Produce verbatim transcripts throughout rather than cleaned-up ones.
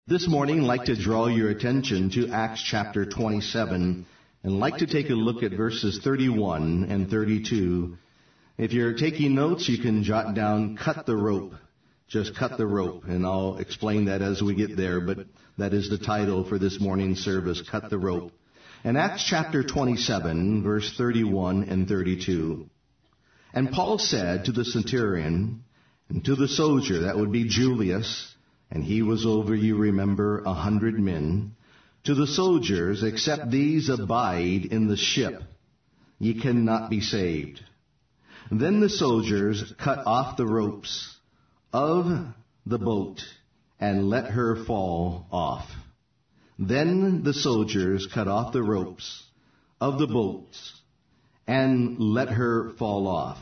This morning, I'd like to draw your attention to Acts chapter twenty-seven, and like to take a look at verses thirty-one and thirty-two. If you're taking notes, you can jot down, cut the rope. Just cut the rope, and I'll explain that as we get there, but that is the title for this morning's service, Cut the Rope. In Acts chapter twenty-seven, verse thirty-one and thirty-two, and Paul said to the centurion and to the soldier, that would be Julius, and he was over, you remember, a hundred men, to the soldiers, except these abide in the ship, ye cannot be saved. Then the soldiers cut off the ropes of the boat and let her fall off. Then the soldiers cut off the ropes of the boat and let her fall off.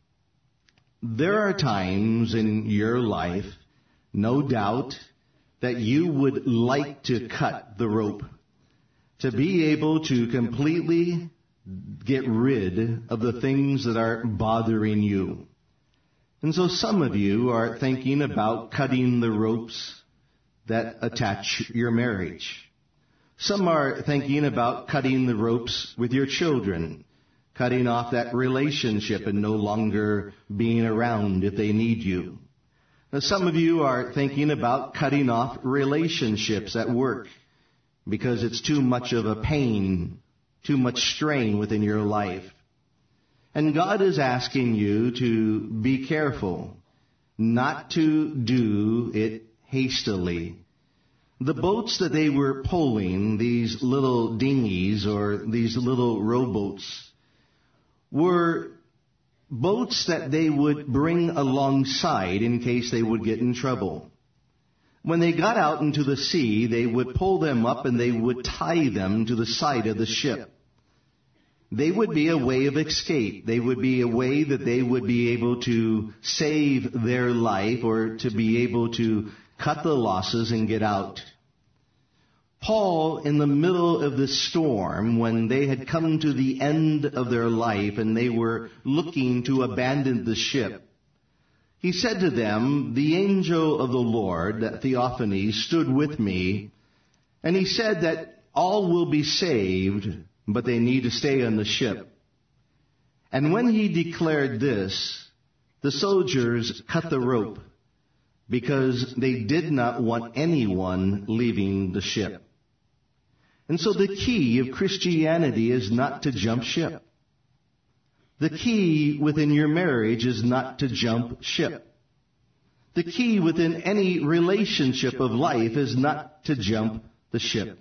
There are times in your life, no doubt, that you would like to cut the rope, to be able to completely get rid of the things that are bothering you. And so some of you are thinking about cutting the ropes that attach your marriage. Some are thinking about cutting the ropes with your children, cutting off that relationship and no longer being around if they need you. Now, some of you are thinking about cutting off relationships at work because it's too much of a pain, too much strain within your life. And God is asking you to be careful, not to do it hastily. The boats that they were pulling, these little dinghies or these little rowboats, were boats that they would bring alongside in case they would get in trouble. When they got out into the sea, they would pull them up and they would tie them to the side of the ship. They would be a way of escape. They would be a way that they would be able to save their life or to be able to cut the losses and get out. Paul, in the middle of the storm, when they had come to the end of their life and they were looking to abandon the ship, he said to them, the angel of the Lord, that Theophany, stood with me, and he said that all will be saved, but they need to stay on the ship. And when he declared this, the soldiers cut the rope because they did not want anyone leaving the ship. And so the key of Christianity is not to jump ship. The key within your marriage is not to jump ship. The key within any relationship of life is not to jump the ship.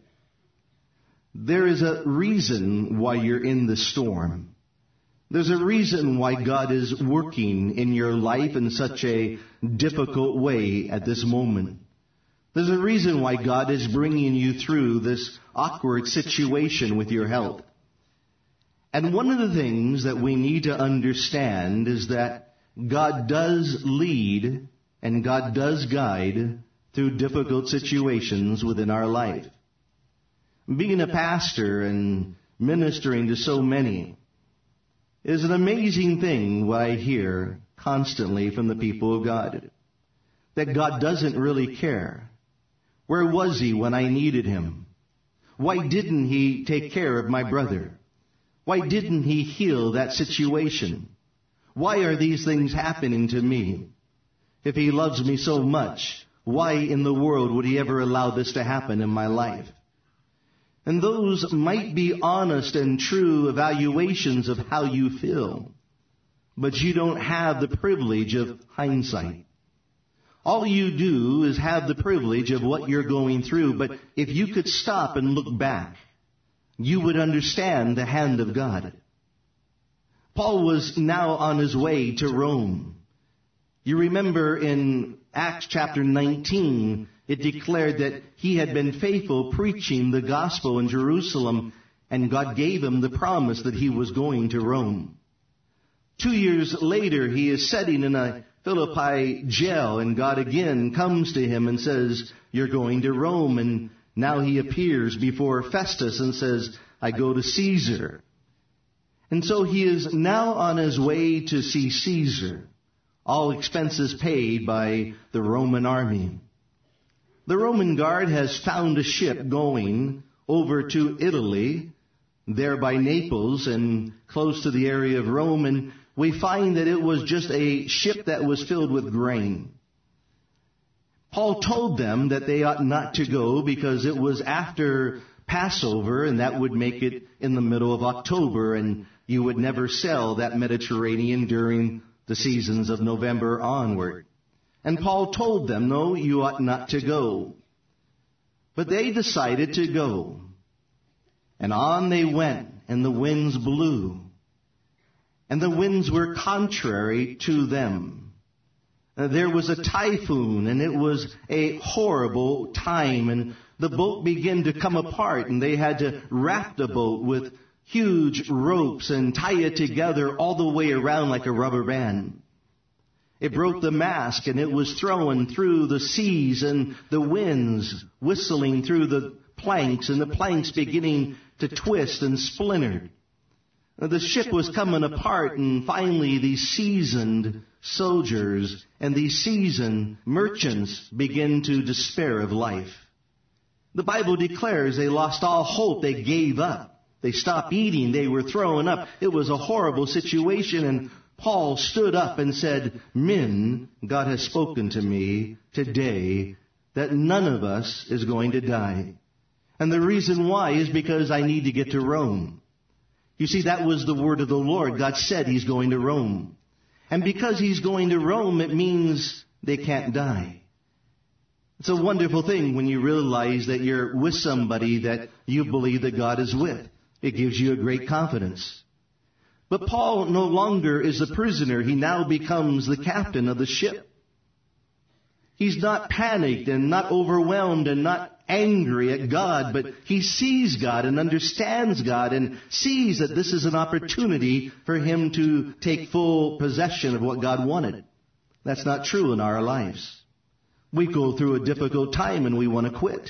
There is a reason why you're in the storm. There's a reason why God is working in your life in such a difficult way at this moment. There's a reason why God is bringing you through this awkward situation with your health. And one of the things that we need to understand is that God does lead and God does guide through difficult situations within our life. Being a pastor and ministering to so many is an amazing thing what I hear constantly from the people of God. That God doesn't really care. Where was he when I needed him? Why didn't he take care of my brother? Why didn't he heal that situation? Why are these things happening to me? If he loves me so much, why in the world would he ever allow this to happen in my life? And those might be honest and true evaluations of how you feel, but you don't have the privilege of hindsight. All you do is have the privilege of what you're going through, but if you could stop and look back, you would understand the hand of God. Paul was now on his way to Rome. You remember in Acts chapter nineteen, it declared that he had been faithful preaching the gospel in Jerusalem, and God gave him the promise that he was going to Rome. Two years later, he is sitting in a Philippi jail, and God again comes to him and says, you're going to Rome. And now he appears before Festus and says, I go to Caesar. And so he is now on his way to see Caesar, all expenses paid by the Roman army. The Roman guard has found a ship going over to Italy, there by Naples and close to the area of Rome, and we find that it was just a ship that was filled with grain. Paul told them that they ought not to go because it was after Passover, and that would make it in the middle of October, and you would never sail that Mediterranean during the seasons of November onward. And Paul told them, no, you ought not to go. But they decided to go. And on they went, and the winds blew. And the winds were contrary to them. Uh, there was a typhoon, and it was a horrible time, and the boat began to come apart, and they had to wrap the boat with huge ropes and tie it together all the way around like a rubber band. It broke the mast, and it was thrown through the seas and the winds, whistling through the planks, and the planks beginning to twist and splinter. The ship was coming apart, and finally these seasoned soldiers and these seasoned merchants began to despair of life. The Bible declares they lost all hope. They gave up. They stopped eating. They were throwing up. It was a horrible situation, and Paul stood up and said, men, God has spoken to me today that none of us is going to die. And the reason why is because I need to get to Rome. You see, that was the word of the Lord. God said He's going to Rome. And because He's going to Rome, it means they can't die. It's a wonderful thing when you realize that you're with somebody that you believe that God is with. It gives you a great confidence. But Paul no longer is a prisoner. He now becomes the captain of the ship. He's not panicked and not overwhelmed and not angry at God, but he sees God and understands God and sees that this is an opportunity for him to take full possession of what God wanted. That's not true in our lives. We go through a difficult time and we want to quit.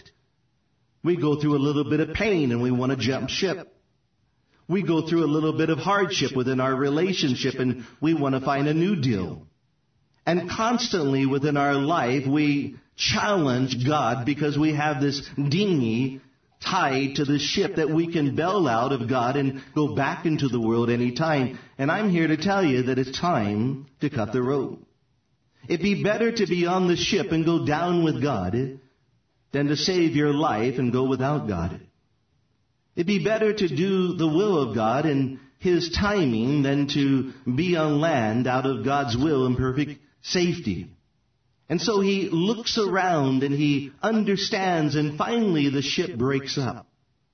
We go through a little bit of pain and we want to jump ship. We go through a little bit of hardship within our relationship and we want to find a new deal. And constantly within our life, we challenge God because we have this dinghy tied to the ship that we can bail out of God and go back into the world any time. And I'm here to tell you that it's time to cut the rope. It'd be better to be on the ship and go down with God than to save your life and go without God. It'd be better to do the will of God and His timing than to be on land out of God's will in perfect safety. And so he looks around and he understands, and finally the ship breaks up.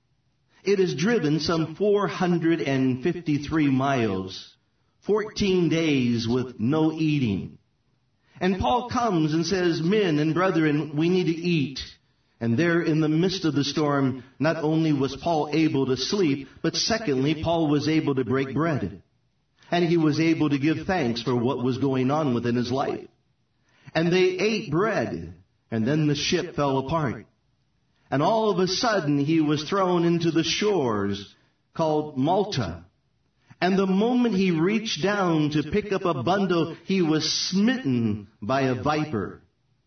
It is driven some four hundred fifty-three miles, fourteen days with no eating. And Paul comes and says, men and brethren, we need to eat. And there in the midst of the storm, not only was Paul able to sleep, but secondly, Paul was able to break bread. And he was able to give thanks for what was going on within his life. And they ate bread, and then the ship fell apart. And all of a sudden, he was thrown into the shores called Malta. And the moment he reached down to pick up a bundle, he was smitten by a viper.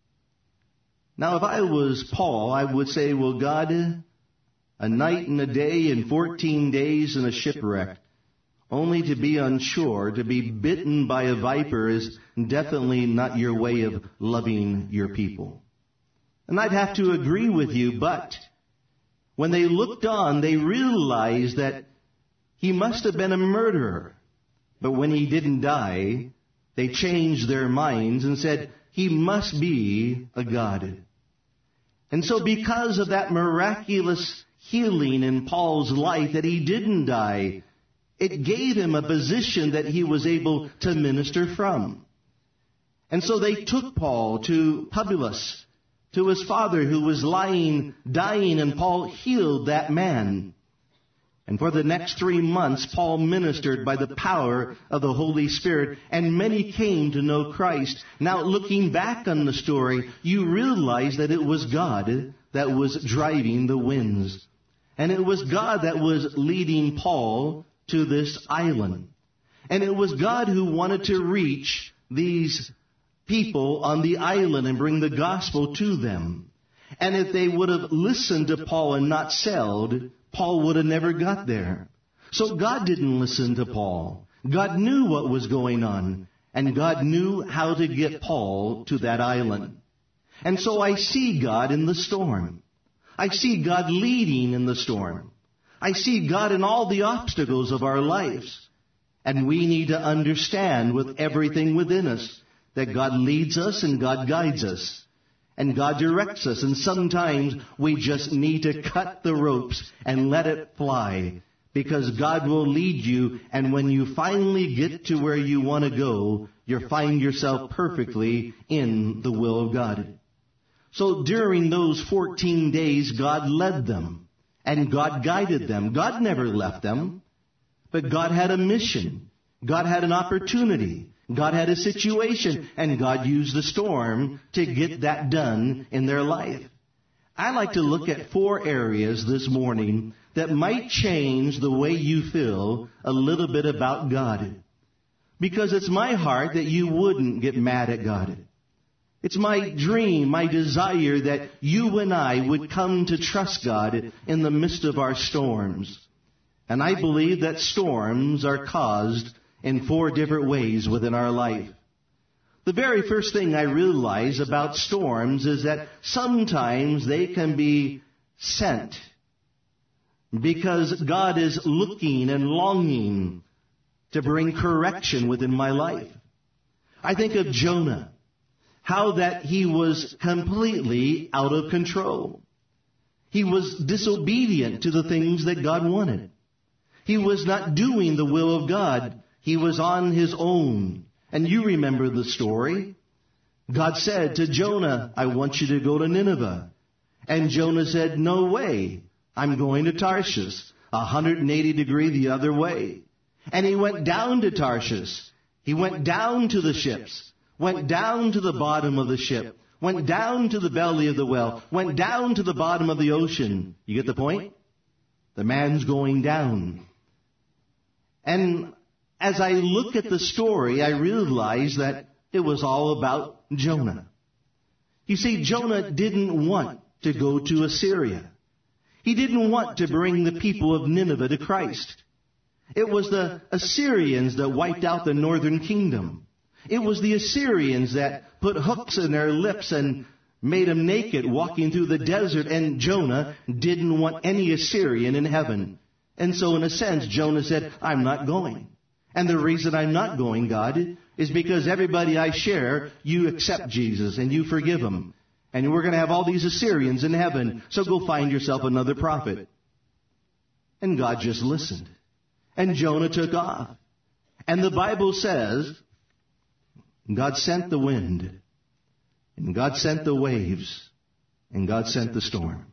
Now, if I was Paul, I would say, well, God, a night and a day and fourteen days in a shipwreck, only to be on shore, to be bitten by a viper is definitely not your way of loving your people. And I'd have to agree with you, but when they looked on, they realized that he must have been a murderer. But when he didn't die, they changed their minds and said, he must be a god. And so because of that miraculous healing in Paul's life, that he didn't die, it gave him a position that he was able to minister from. And so they took Paul to Publius, to his father who was lying, dying, and Paul healed that man. And for the next three months, Paul ministered by the power of the Holy Spirit, and many came to know Christ. Now, looking back on the story, you realize that it was God that was driving the winds. And it was God that was leading Paul to this island. And it was God who wanted to reach these people on the island and bring the gospel to them. And if they would have listened to Paul and not sailed, Paul would have never got there. So God didn't listen to Paul. God knew what was going on, and God knew how to get Paul to that island. And so I see God in the storm. I see God leading in the storm. I see God in all the obstacles of our lives. And we need to understand with everything within us that God leads us and God guides us. And God directs us. And sometimes we just need to cut the ropes and let it fly. Because God will lead you, and when you finally get to where you want to go, you'll find yourself perfectly in the will of God. So during those fourteen days, God led them, and God guided them. God never left them, but God had a mission. God had an opportunity. God had a situation, and God used the storm to get that done in their life. I like to look at four areas this morning that might change the way you feel a little bit about God. Because it's my heart that you wouldn't get mad at God. It's my dream, my desire that you and I would come to trust God in the midst of our storms. And I believe that storms are caused in four different ways within our life. The very first thing I realize about storms is that sometimes they can be sent because God is looking and longing to bring correction within my life. I think of Jonah, how that he was completely out of control. He was disobedient to the things that God wanted. He was not doing the will of God. He was on his own. And you remember the story. God said to Jonah, I want you to go to Nineveh. And Jonah said, no way. I'm going to Tarshish, one hundred eighty degree the other way. And he went down to Tarshish. He went down to the ships, went down to the bottom of the ship, went down to the belly of the well, went down to the bottom of the ocean. You get the point? The man's going down. And as I look at the story, I realize that it was all about Jonah. You see, Jonah didn't want to go to Assyria. He didn't want to bring the people of Nineveh to Christ. It was the Assyrians that wiped out the northern kingdom. It was the Assyrians that put hooks in their lips and made them naked walking through the desert. And Jonah didn't want any Assyrian in heaven. And so in a sense, Jonah said, I'm not going. And the reason I'm not going, God, is because everybody I share, you accept Jesus and you forgive them. And we're going to have all these Assyrians in heaven, so go find yourself another prophet. And God just listened. And Jonah took off. And the Bible says, God sent the wind, and God sent the waves, and God sent the storm.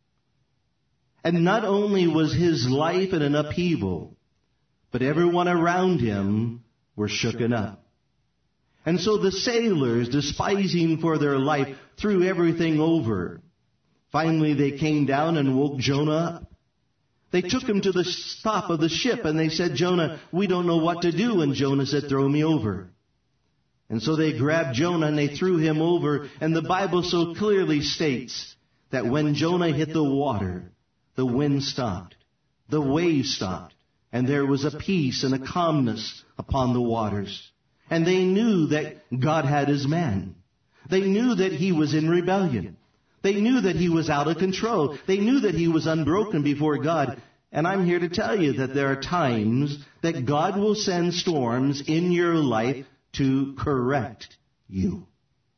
And not only was his life in an upheaval, but everyone around him were shooken up. And so the sailors, despising for their life, threw everything over. Finally, they came down and woke Jonah up. They took him to the top of the ship and they said, Jonah, we don't know what to do. And Jonah said, throw me over. And so they grabbed Jonah and they threw him over. And the Bible so clearly states that when Jonah hit the water, the wind stopped, the waves stopped, and there was a peace and a calmness upon the waters. And they knew that God had his man. They knew that he was in rebellion. They knew that he was out of control. They knew that he was unbroken before God. And I'm here to tell you that there are times that God will send storms in your life to correct you.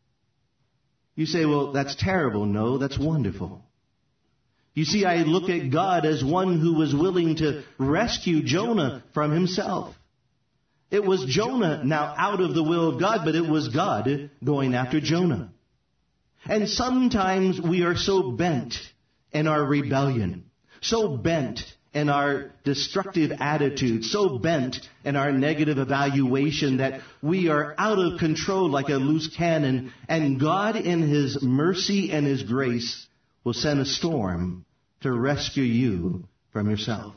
You say, well, that's terrible. No, that's wonderful. You see, I look at God as one who was willing to rescue Jonah from himself. It was Jonah now out of the will of God, but it was God going after Jonah. And sometimes we are so bent in our rebellion, so bent in our destructive attitude, so bent in our negative evaluation that we are out of control like a loose cannon, and God in his mercy and his grace will send a storm to rescue you from yourself.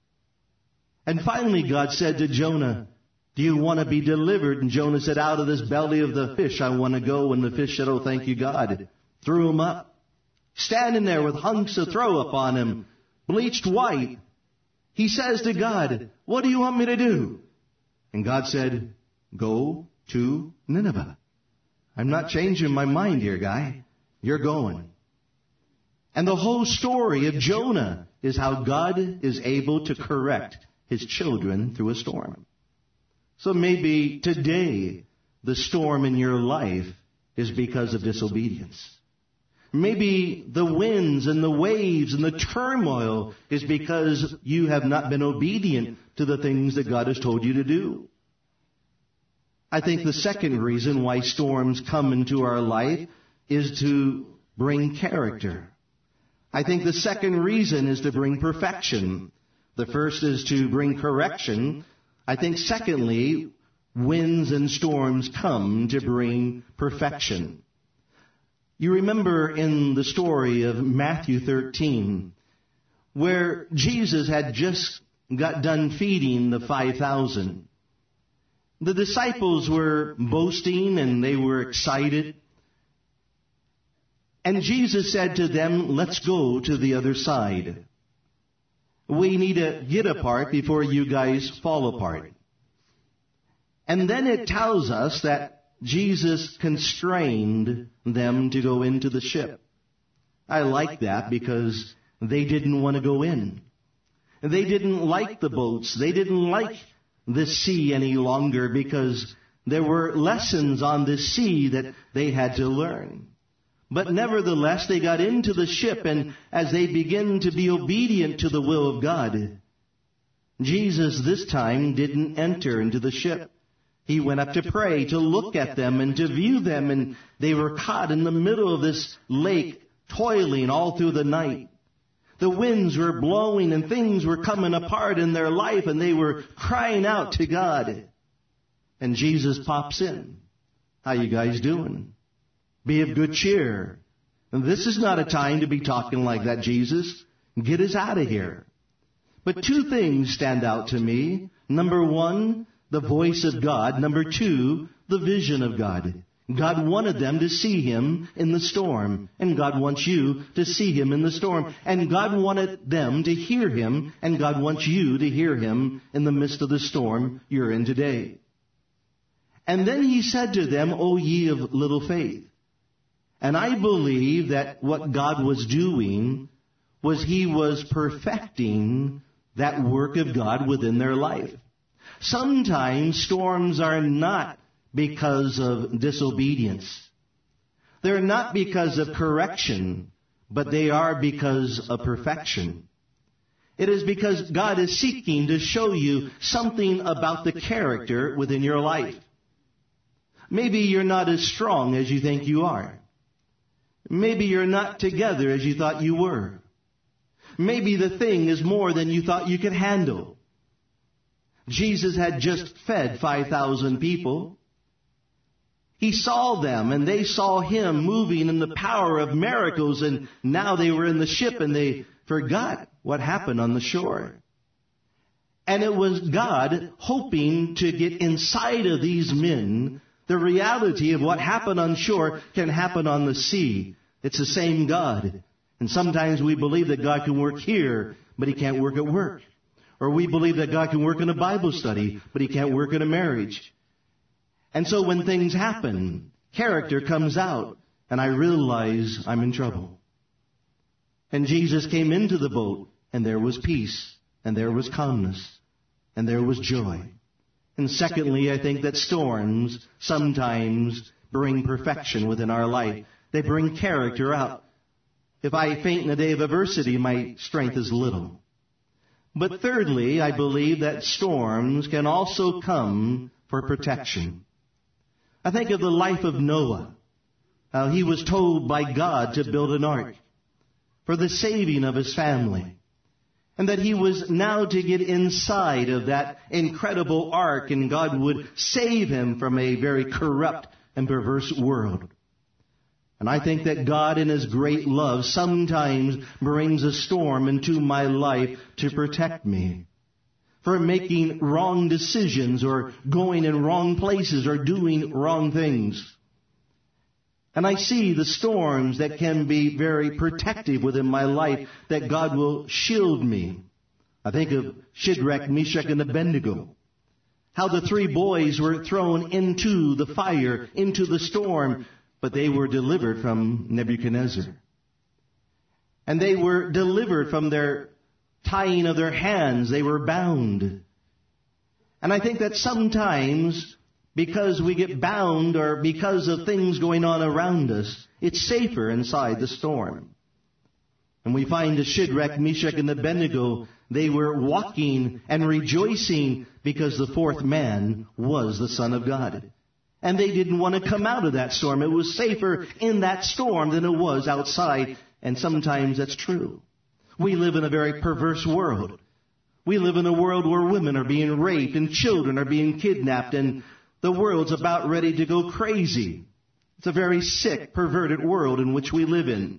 And finally God said to Jonah, do you want to be delivered? And Jonah said, out of this belly of the fish I want to go. And the fish said, oh, thank you, God. Threw him up. standing there with hunks of throw up on him, bleached white. He says to God, what do you want me to do? And God said, go to Nineveh. I'm not changing my mind here, guy. You're going. And the whole story of Jonah is how God is able to correct his children through a storm. So maybe today the storm in your life is because of disobedience. Maybe the winds and the waves and the turmoil is because you have not been obedient to the things that God has told you to do. I think the second reason why storms come into our life is to bring character. I think the second reason is to bring perfection. The first is to bring correction. I think secondly, winds and storms come to bring perfection. You remember in the story of Matthew thirteen, where Jesus had just got done feeding the five thousand. The disciples were boasting and they were excited. And Jesus said to them, let's go to the other side. We need to get apart before you guys fall apart. And then it tells us that Jesus constrained them to go into the ship. I like that because they didn't want to go in. They didn't like the boats. They didn't like the sea any longer because there were lessons on the sea that they had to learn. But nevertheless, they got into the ship, and as they began to be obedient to the will of God, Jesus this time didn't enter into the ship. He went up to pray, to look at them and to view them, and they were caught in the middle of this lake, toiling all through the night. The winds were blowing and things were coming apart in their life, and they were crying out to God. And Jesus pops in. How you guys doing? Be of good cheer. And this is not a time to be talking like that, Jesus. Get us out of here. But two things stand out to me. Number one, the voice of God. Number two, the vision of God. God wanted them to see Him in the storm. And God wants you to see Him in the storm. And God wanted them to hear Him. And God wants you to hear Him in the midst of the storm you're in today. And then He said to them, O ye of little faith. And I believe that what God was doing was He was perfecting that work of God within their life. Sometimes storms are not because of disobedience. They're not because of correction, but they are because of perfection. It is because God is seeking to show you something about the character within your life. Maybe you're not as strong as you think you are. Maybe you're not together as you thought you were. Maybe the thing is more than you thought you could handle. Jesus had just fed five thousand people. He saw them and they saw Him moving in the power of miracles, and now they were in the ship and they forgot what happened on the shore. And it was God hoping to get inside of these men the reality of what happened on shore can happen on the sea. It's the same God. And sometimes we believe that God can work here, but He can't work at work. Or we believe that God can work in a Bible study, but He can't work in a marriage. And so when things happen, character comes out, and I realize I'm in trouble. And Jesus came into the boat, and there was peace, and there was calmness, and there was joy. And secondly, I think that storms sometimes bring perfection within our life. They bring character out. If I faint in a day of adversity, my strength is little. But thirdly, I believe that storms can also come for protection. I think of the life of Noah. How he was told by God to build an ark for the saving of his family. And that he was now to get inside of that incredible ark, and God would save him from a very corrupt and perverse world. And I think that God in His great love sometimes brings a storm into my life to protect me from making wrong decisions or going in wrong places or doing wrong things. And I see the storms that can be very protective within my life, that God will shield me. I think of Shadrach, Meshach, and Abednego. How the three boys were thrown into the fire, into the storm, but they were delivered from Nebuchadnezzar. And they were delivered from their tying of their hands. They were bound. And I think that sometimes, because we get bound or because of things going on around us, it's safer inside the storm. And we find that Shadrach, Meshach, and Abednego, they were walking and rejoicing because the fourth man was the Son of God. And they didn't want to come out of that storm. It was safer in that storm than it was outside. And sometimes that's true. We live in a very perverse world. We live in a world where women are being raped and children are being kidnapped, and the world's about ready to go crazy. It's a very sick, perverted world in which we live in.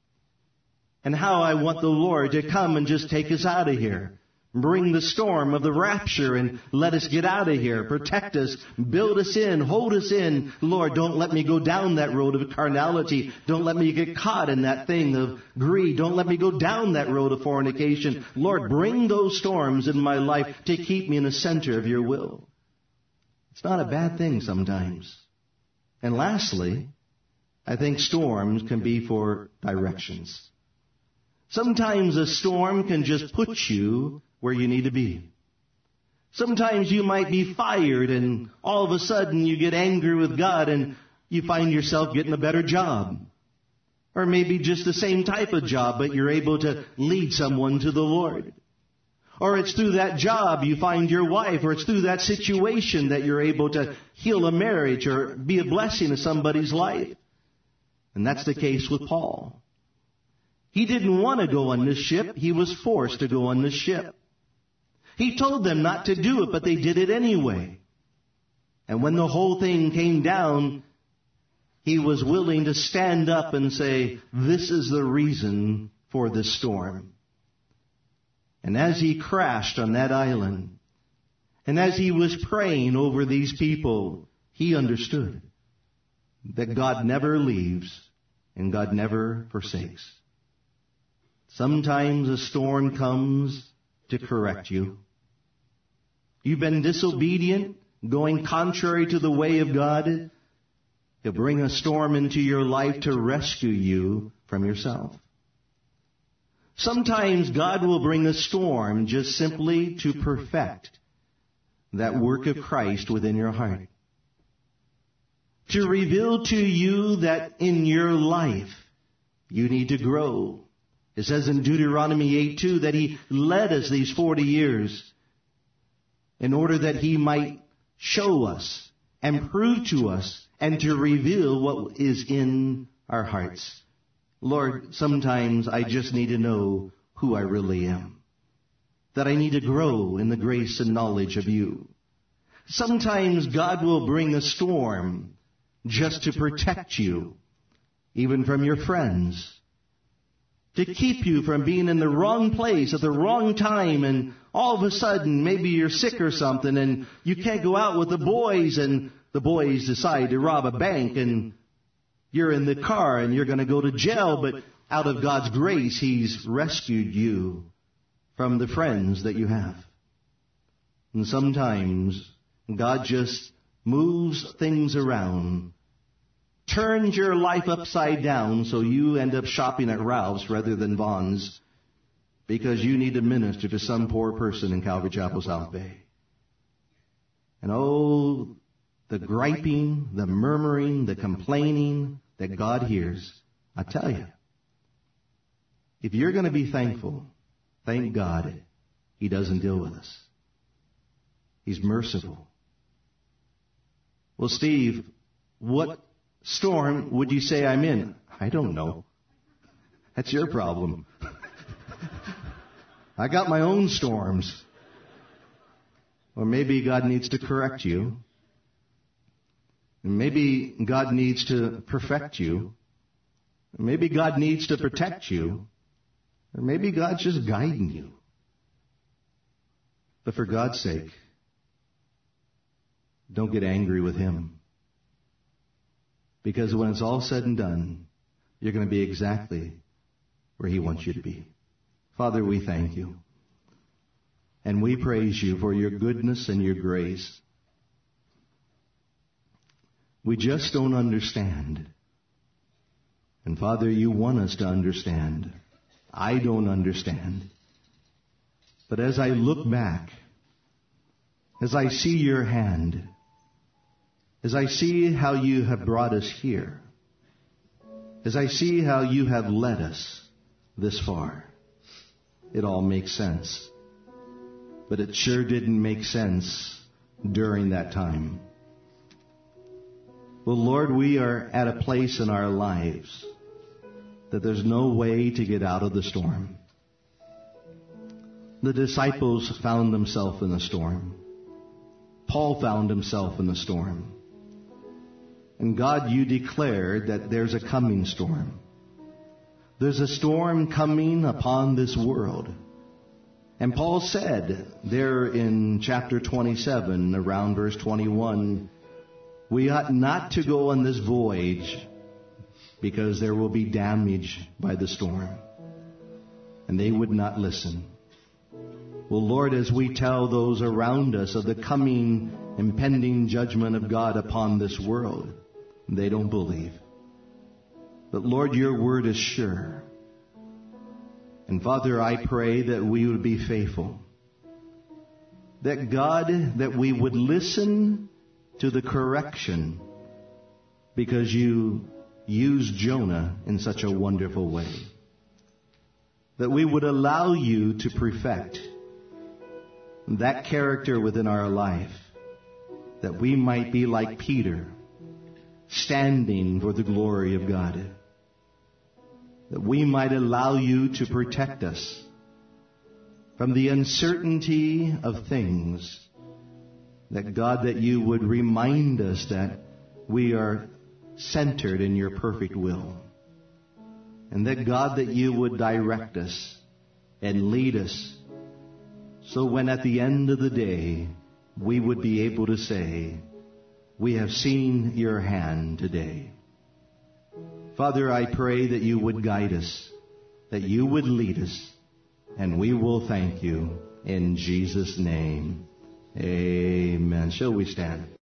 And how I want the Lord to come and just take us out of here. Bring the storm of the rapture and let us get out of here. Protect us, build us in, hold us in. Lord, don't let me go down that road of carnality. Don't let me get caught in that thing of greed. Don't let me go down that road of fornication. Lord, bring those storms in my life to keep me in the center of your will. It's not a bad thing sometimes. And lastly, I think storms can be for directions. Sometimes a storm can just put you where you need to be. Sometimes you might be fired and all of a sudden you get angry with God and you find yourself getting a better job. Or maybe just the same type of job, but you're able to lead someone to the Lord. Or it's through that job you find your wife, or it's through that situation that you're able to heal a marriage or be a blessing to somebody's life. And that's the case with Paul. He didn't want to go on this ship. He was forced to go on this ship. He told them not to do it, but they did it anyway. And when the whole thing came down, he was willing to stand up and say, this is the reason for this storm. And as he crashed on that island, and as he was praying over these people, he understood that God never leaves and God never forsakes. Sometimes a storm comes to correct you. You've been disobedient, going contrary to the way of God. He'll bring a storm into your life to rescue you from yourself. Sometimes God will bring a storm just simply to perfect that work of Christ within your heart. To reveal to you that in your life you need to grow. It says in Deuteronomy eight two that He led us these forty years in order that He might show us and prove to us and to reveal what is in our hearts. Lord, sometimes I just need to know who I really am. That I need to grow in the grace and knowledge of you. Sometimes God will bring a storm just to protect you, even from your friends. To keep you from being in the wrong place at the wrong time, and all of a sudden maybe you're sick or something and you can't go out with the boys, and the boys decide to rob a bank and you're in the car and you're going to go to jail, but out of God's grace He's rescued you from the friends that you have. And sometimes God just moves things around, turns your life upside down so you end up shopping at Ralph's rather than Vaughn's because you need to minister to some poor person in Calvary Chapel, South Bay. And oh, the griping, the murmuring, the complaining that God hears. I tell you, if you're going to be thankful, thank God He doesn't deal with us. He's merciful. Well, Steve, what storm would you say I'm in? I don't know. That's your problem. I got my own storms. Or maybe God needs to correct you. Maybe God needs to perfect you. Maybe God needs to protect you. Or maybe God's just guiding you. But for God's sake, don't get angry with Him. Because when it's all said and done, you're going to be exactly where He wants you to be. Father, we thank You. And we praise You for Your goodness and Your grace. We just don't understand. And Father, You want us to understand. I don't understand. But as I look back, as I see Your hand, as I see how You have brought us here, as I see how You have led us this far, it all makes sense. But it sure didn't make sense during that time. Well, Lord, we are at a place in our lives that there's no way to get out of the storm. The disciples found themselves in the storm. Paul found himself in the storm. And God, You declared that there's a coming storm. There's a storm coming upon this world. And Paul said there in chapter twenty-seven, around verse twenty-one, we ought not to go on this voyage because there will be damage by the storm. And they would not listen. Well, Lord, as we tell those around us of the coming impending judgment of God upon this world, they don't believe. But Lord, Your word is sure. And Father, I pray that we would be faithful. That God, that we would listen to the correction because You used Jonah in such a wonderful way. That we would allow You to perfect that character within our life. That we might be like Peter, standing for the glory of God. That we might allow You to protect us from the uncertainty of things. That God, that You would remind us that we are centered in Your perfect will. And that God, that You would direct us and lead us. So when at the end of the day, we would be able to say, we have seen Your hand today. Father, I pray that You would guide us, that You would lead us, and we will thank You in Jesus' name. Amen. Shall we stand?